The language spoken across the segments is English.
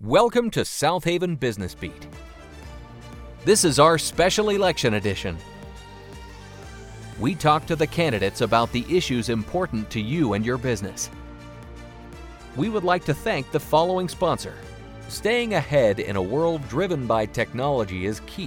Welcome to South Haven Business Beat. This is our special election edition. We talk to the candidates about the issues important to you and your business. We would like to thank the following sponsor. Staying ahead in a world driven by technology is key.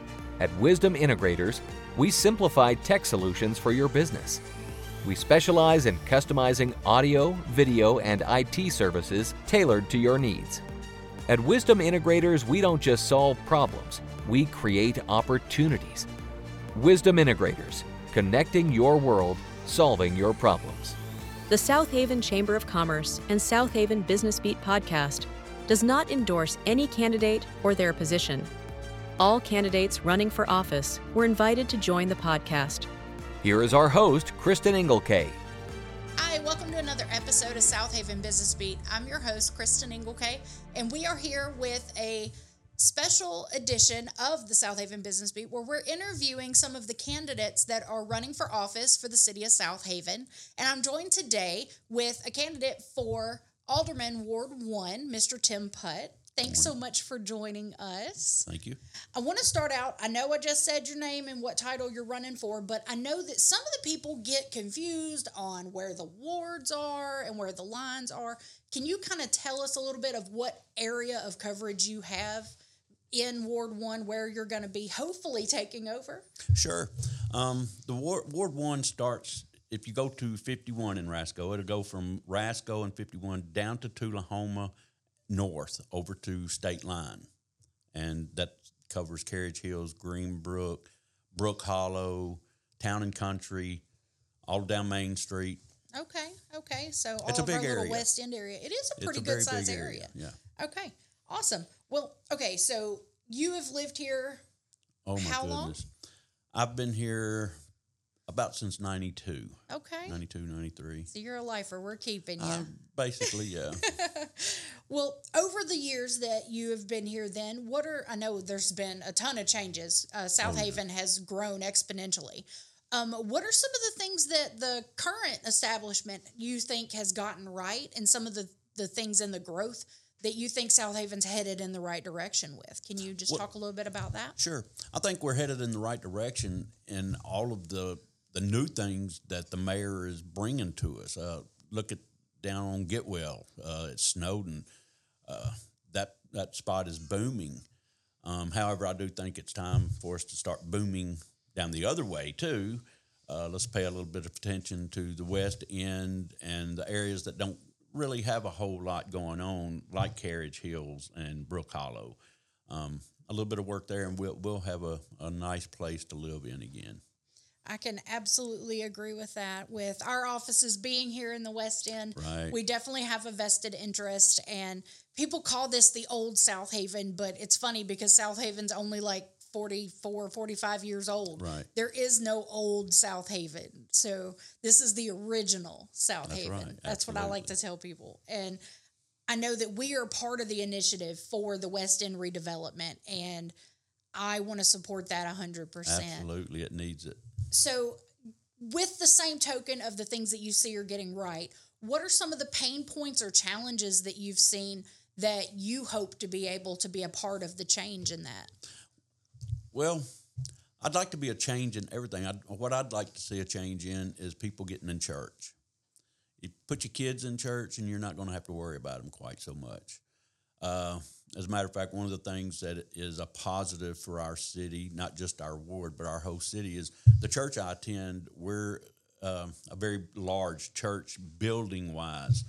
At Wisdom Integrators, we simplify tech solutions for your business. We specialize in customizing audio, video, and IT services tailored to your needs. At Wisdom Integrators, we don't just solve problems, we create opportunities. Wisdom Integrators, connecting your world, solving your problems. The South Haven Chamber of Commerce and South Haven Business Beat podcast does not endorse any candidate or their position. All candidates running for office were invited to join the podcast. Here is our host, Kristen Engelke. Hi, welcome to another episode of South Haven Business Beat. I'm your host, Kristen Engelke, and we are here with a special edition of the South Haven Business Beat where we're interviewing some of the candidates that are running for office for the city of South Haven. And I'm joined today with a candidate for Alderman Ward 1, Mr. Tim Putt. Thanks so much for joining us. Thank you. I want to start out, I know I just said your name and what title you're running for, but I know that some of the people get confused on where the wards are and where the lines are. Can you kind of tell us a little bit of what area of coverage you have in Ward 1 where you're going to be hopefully taking over? Sure. The Ward 1 starts, if you go to 51 in Rasco, it'll go from Rasco and 51 down to Tullahoma, north over to State Line, and that covers Carriage Hills, Greenbrook, Brook Hollow, Town and Country, all down Main Street. Okay. So all it's a of big our little area. West End area. It is a pretty good size area. Yeah. Okay. Awesome. Well, okay. So you have lived here. Oh my how goodness. long? I've been here about since 92. Okay. 92, 93. So you're a lifer. We're keeping you. Basically, yeah. Well, over the years that you have been here then, I know there's been a ton of changes. South Haven has grown exponentially. What are some of the things that the current establishment you think has gotten right, and some of the things in the growth that you think South Haven's headed in the right direction with? Can you just talk a little bit about that? Sure. I think we're headed in the right direction in all of the new things that the mayor is bringing to us. Look at down on Getwell. It snowed, and that spot is booming. However, I do think it's time for us to start booming down the other way, too. Let's pay a little bit of attention to the West End and the areas that don't really have a whole lot going on, like Carriage Hills and Brook Hollow. A little bit of work there, and we'll have a nice place to live in again. I can absolutely agree with that. With our offices being here in the West End, right. We definitely have a vested interest, and people call this the old South Haven, but it's funny because South Haven's only like 44, 45 years old. Right. There is no old South Haven. So this is the original South Haven. Right. That's what I like to tell people. And I know that we are part of the initiative for the West End redevelopment, and I want to support that 100%. Absolutely. It needs it. So with the same token of the things that you see are getting right, what are some of the pain points or challenges that you've seen that you hope to be able to be a part of the change in that? Well, I'd like to be a change in everything. What I'd like to see a change in is people getting in church. You put your kids in church, and you're not going to have to worry about them quite so much. As a matter of fact, one of the things that is a positive for our city, not just our ward, but our whole city, is the church I attend. We're a very large church building-wise.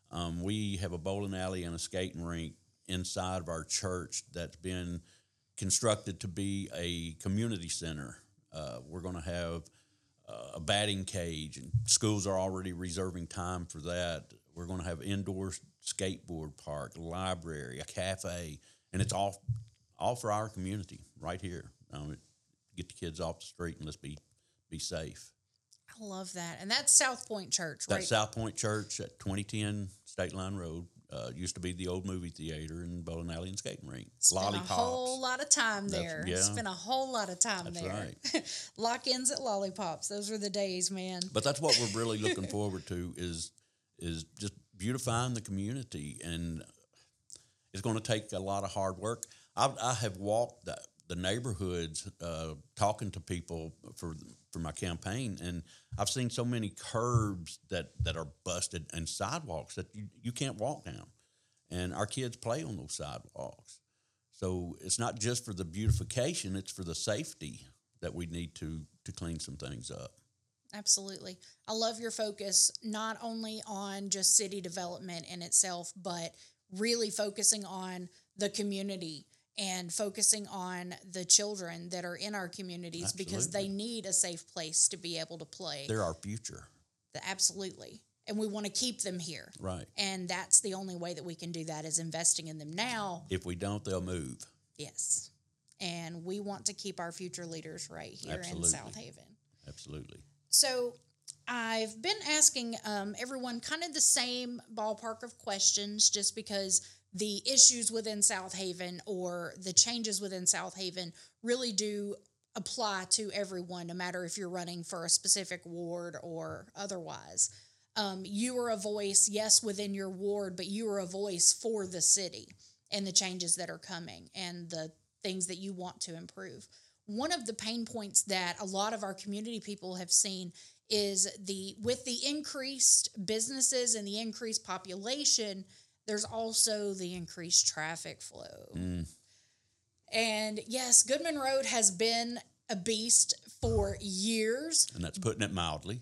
We have a bowling alley and a skating rink inside of our church that's been constructed to be a community center. We're going to have a batting cage, and schools are already reserving time for that. We're going to have indoor skateboard park, library, a cafe, and it's all for our community right here. Get the kids off the street and let's be safe. I love that. And that's South Point Church, right? That's South Point Church at 2010 State Line Road. Used to be the old movie theater and bowling alley and skating rink. Lollipops. A whole lot of time there. Yeah. Spent a whole lot of time That's there. Right. Lock-ins at Lollipops. Those were the days, man. But that's what we're really looking forward to is just beautifying the community. And It's going to take a lot of hard work. I have walked the neighborhoods talking to people for my campaign, and I've seen so many curbs that are busted and sidewalks that you can't walk down. And our kids play on those sidewalks. So it's not just for the beautification, it's for the safety that we need to clean some things up. Absolutely. I love your focus not only on just city development in itself, but really focusing on the community and focusing on the children that are in our communities. Absolutely. Because they need a safe place to be able to play. They're our future. Absolutely. And we want to keep them here. Right. And that's the only way that we can do that is investing in them now. If we don't, they'll move. Yes. And we want to keep our future leaders right here Absolutely. in South Haven. Absolutely. So I've been asking everyone kind of the same ballpark of questions just because the issues within South Haven or the changes within South Haven really do apply to everyone, no matter if you're running for a specific ward or otherwise. You are a voice, yes, within your ward, but you are a voice for the city and the changes that are coming and the things that you want to improve. One of the pain points that a lot of our community people have seen is with the increased businesses and the increased population, there's also the increased traffic flow. And yes, Goodman Road has been a beast for years. And that's putting it mildly.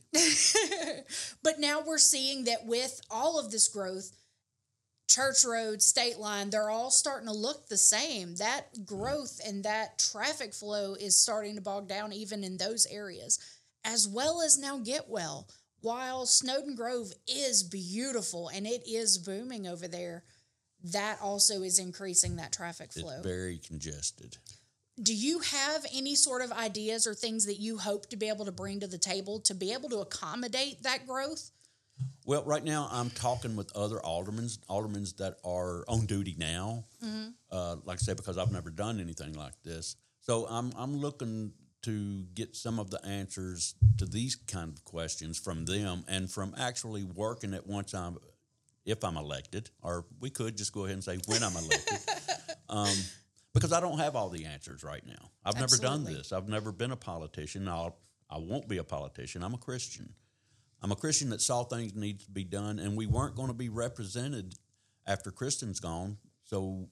But now we're seeing that with all of this growth, Church Road, State Line, they're all starting to look the same. That growth and that traffic flow is starting to bog down even in those areas, as well as now Getwell. While Snowden Grove is beautiful and it is booming over there, that also is increasing that traffic flow. It's very congested. Do you have any sort of ideas or things that you hope to be able to bring to the table to be able to accommodate that growth? Well, right now I'm talking with other aldermen that are on duty now. Like I said, because I've never done anything like this, so I'm looking to get some of the answers to these kind of questions from them, and from actually working it if I'm elected, or we could just go ahead and say when I'm elected, because I don't have all the answers right now. I've never done this. I've never been a politician. I won't be a politician. I'm a Christian. I'm a Christian that saw things need to be done, and we weren't going to be represented after Kristen's gone, so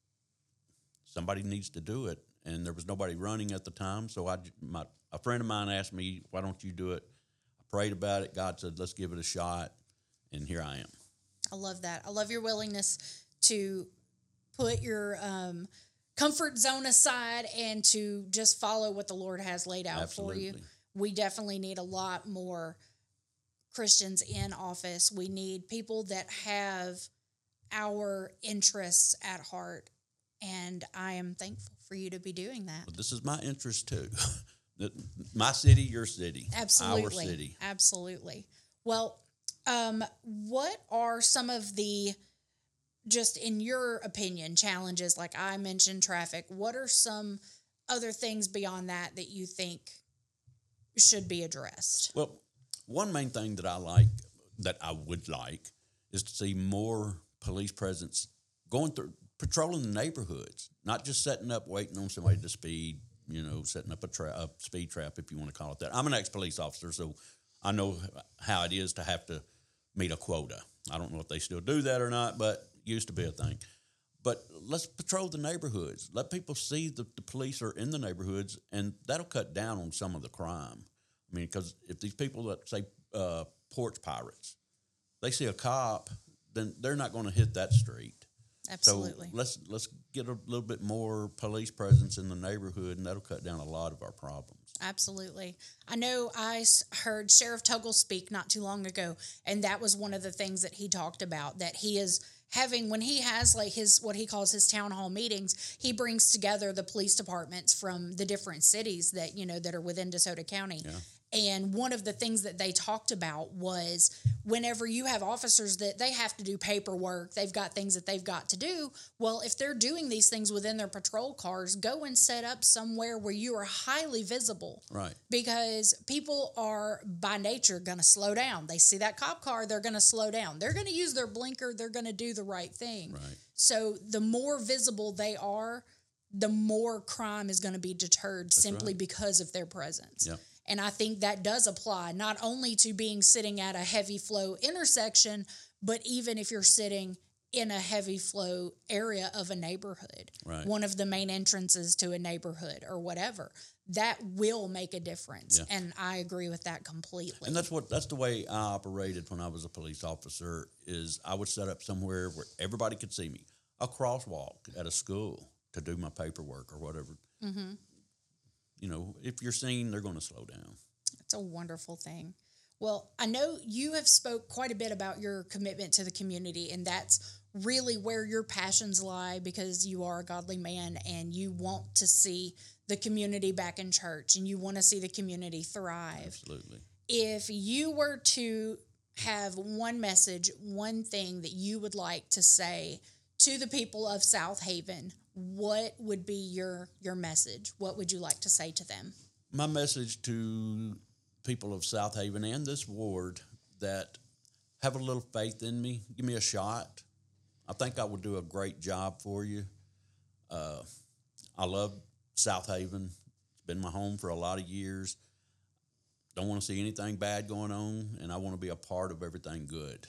somebody needs to do it. And there was nobody running at the time, so a friend of mine asked me, why don't you do it? I prayed about it. God said, let's give it a shot, and here I am. I love that. I love your willingness to put your comfort zone aside and to just follow what the Lord has laid out Absolutely. for you. We definitely need a lot more Christians in office. We need people that have our interests at heart, and I am thankful for you to be doing that. But this is my interest too. My city, your city. Absolutely. Our city. Absolutely. Well, what are some of the, just in your opinion, challenges? Like I mentioned traffic. What are some other things beyond that you think should be addressed? Well, one main thing that I would like, is to see more police presence going through, patrolling the neighborhoods, not just setting up, waiting on somebody to speed, setting up a speed trap, if you want to call it that. I'm an ex-police officer, so I know how it is to have to meet a quota. I don't know if they still do that or not, but it used to be a thing. But let's patrol the neighborhoods. Let people see the police are in the neighborhoods, and that'll cut down on some of the crime. I mean, because if these people that say porch pirates, they see a cop, then they're not going to hit that street. Absolutely. So let's get a little bit more police presence in the neighborhood, and that'll cut down a lot of our problems. Absolutely. I know I heard Sheriff Tuggle speak not too long ago, and that was one of the things that he talked about, that he is having, when he has like his, what he calls his town hall meetings, he brings together the police departments from the different cities that, that are within DeSoto County. Yeah. And one of the things that they talked about was whenever you have officers that they have to do paperwork, they've got things that they've got to do. Well, if they're doing these things within their patrol cars, go and set up somewhere where you are highly visible. Right. Because people are by nature going to slow down. They see that cop car, they're going to slow down. They're going to use their blinker. They're going to do the right thing. Right. So the more visible they are, the more crime is going to be deterred simply because of their presence. Yep. And I think that does apply not only to being sitting at a heavy flow intersection, but even if you're sitting in a heavy flow area of a neighborhood, right. one of the main entrances to a neighborhood or whatever, that will make a difference. Yeah. And I agree with that completely. And that's the way I operated when I was a police officer, is I would set up somewhere where everybody could see me, a crosswalk at a school to do my paperwork or whatever. Mm-hmm. You know, if you're seen, they're going to slow down. It's a wonderful thing. Well, I know you have spoke quite a bit about your commitment to the community, and that's really where your passions lie, because you are a godly man and you want to see the community back in church and you want to see the community thrive. Absolutely. If you were to have one message, one thing that you would like to say to the people of South Haven, what would be your message? What would you like to say to them? My message to people of South Haven and this ward, that have a little faith in me. Give me a shot. I think I will do a great job for you. I love South Haven. It's been my home for a lot of years. Don't want to see anything bad going on, and I want to be a part of everything good.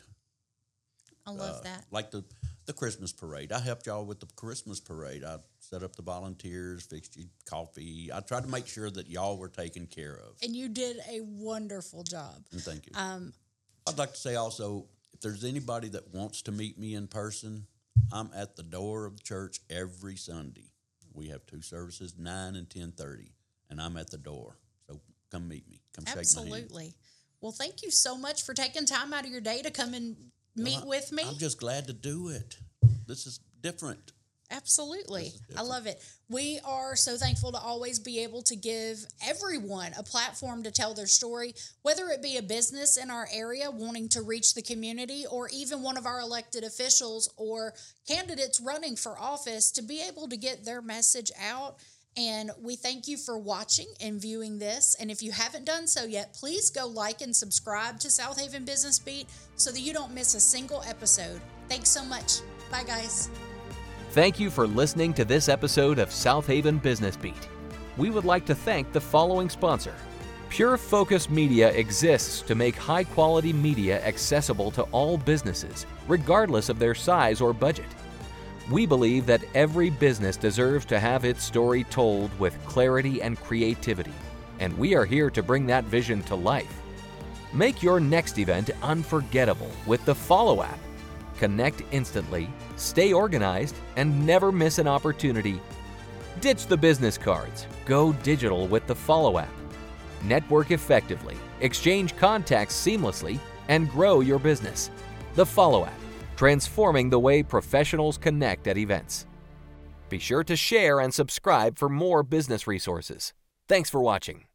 I love that. Like the Christmas parade. I helped y'all with the Christmas parade. I set up the volunteers, fixed you coffee. I tried to make sure that y'all were taken care of. And you did a wonderful job. And thank you. I'd like to say also, if there's anybody that wants to meet me in person, I'm at the door of the church every Sunday. We have 2 services, 9 and 10:30, and I'm at the door. So come meet me. Come shake my hand. Absolutely. Well, thank you so much for taking time out of your day to come and meet with me. I'm just glad to do it. This is different. Absolutely. I love it. We are so thankful to always be able to give everyone a platform to tell their story, whether it be a business in our area wanting to reach the community, or even one of our elected officials or candidates running for office to be able to get their message out. And we thank you for watching and viewing this. And if you haven't done so yet, please go like and subscribe to South Haven Business Beat so that you don't miss a single episode. Thanks so much. Bye, guys. Thank you for listening to this episode of South Haven Business Beat. We would like to thank the following sponsor. Pure Focus Media exists to make high-quality media accessible to all businesses, regardless of their size or budget. We believe that every business deserves to have its story told with clarity and creativity, and we are here to bring that vision to life. Make your next event unforgettable with the Follow app. Connect instantly, stay organized, and never miss an opportunity. Ditch the business cards. Go digital with the Follow app. Network effectively, exchange contacts seamlessly, and grow your business. The Follow app, transforming the way professionals connect at events. Be sure to share and subscribe for more business resources. Thanks for watching.